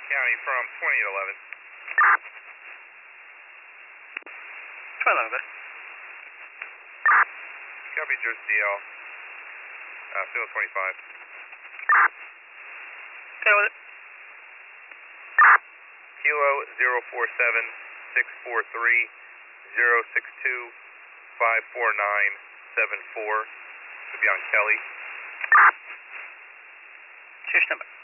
County from 20 to 11. 12 over. Copy, Jersey DL. Field 25. Go with it. Kilo 047-643-062-54974. Should be on Kelly. Cheers, number.